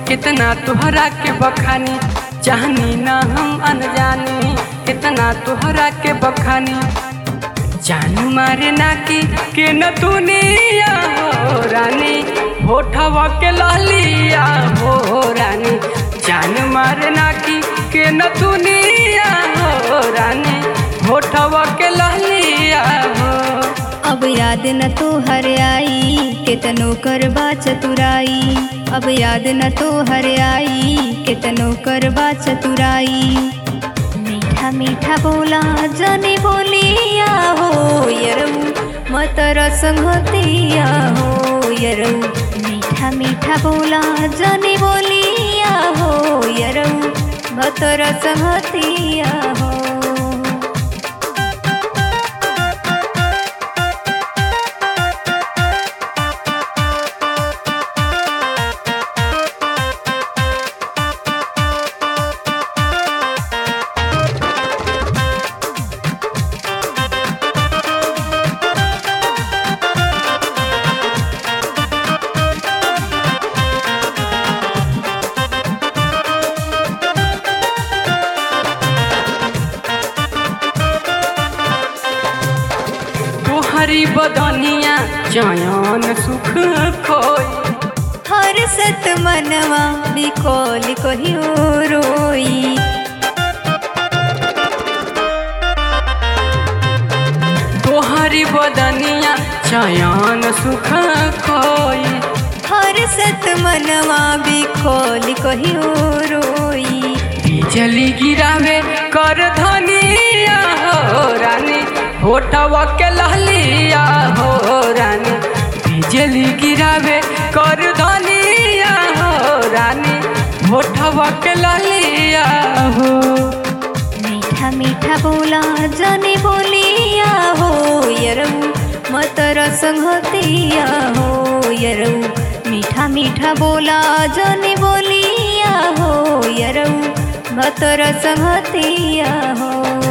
कितना तुहरा के बखानी, चाहनी ना हम अनजानी, कितना तुहरा के बखानी। जान मारे ना के न दुनिया हो रानी, होठवा के लहलिया हो रानी। जान मारे ना के न दुनिया हो रानी, होठवा के लहलिया हो। अब याद न तो हर आई कितनो करबा चतुराई, अब याद न तो हर आई कितनो करबा चतुराई। मीठा मीठा बोला जाने बोलिया हो यरऊ, मतर संगतिया हो यरऊ। मीठा मीठा बोला जाने बोलिया हो यरऊ, मतर संगतिया हो। हरी बदनिया चयन सुख खोई, हर सत मनवा बिकोल कहियो रोई। तोहरी बदनिया चयन सुख खोई, हर सत मनवा बिकोल कहियो रोई। बिजली गिरावे कर धनिया हो रानी, होठवा के लहलिया हो रानी। बिजली गिरावे कर धनिया हो रानी, होठवा के लहलिया हो। मीठा मीठा बोला जाने बोलिया हो यरऊ, मतर संगतिया हो यरऊ। मीठा मीठा बोला जाने बोलिया हो यरऊ, मतर संगतिया हो।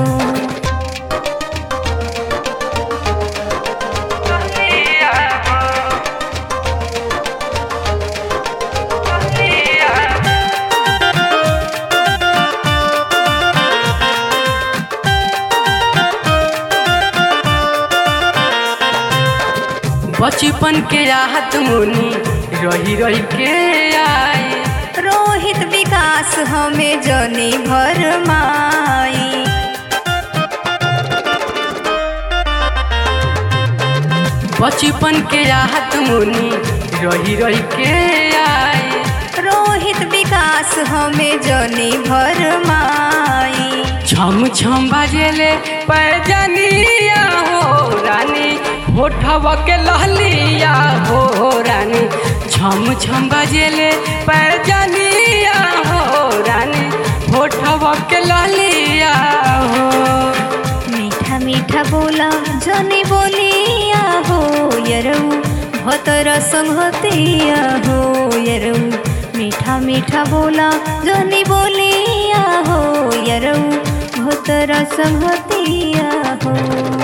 बचपन के याद मुनी रही रही के आई, रोहित विकास हमें जनी भर माई। बचपन के याद मुनी रही रही के आई, रोहित विकास हमें जनी भर माई। छम छम बजेले पैजनिया हो रानी, होठवा के लहलिया हो रानी। छम छम बजेले पैजनिया हो रानी, होठवा के लहलिया हो। मीठा मीठा बोला जनी बोलिया हो यरऊ, भतर संगतिया हो यरऊ। मीठा मीठा बोला जनी बोलिया हो यरऊ, भतर संगतिया हो।